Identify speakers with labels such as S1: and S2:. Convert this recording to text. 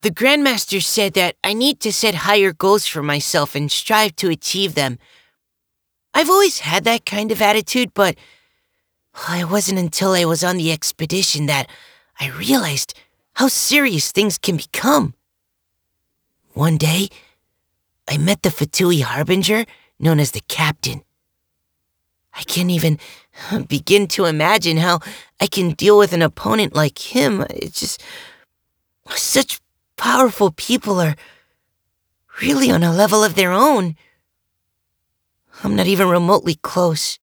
S1: The Grandmaster said that I need to set higher goals for myself and strive to achieve them. I've always had that kind of attitude, but it wasn't until I was on the expedition that I realized how serious things can become. One day, I met the Fatui Harbinger, known as the Captain. I can't even begin to imagine how I can deal with an opponent like him. It's just... such powerful people are really on a level of their own. I'm not even remotely close.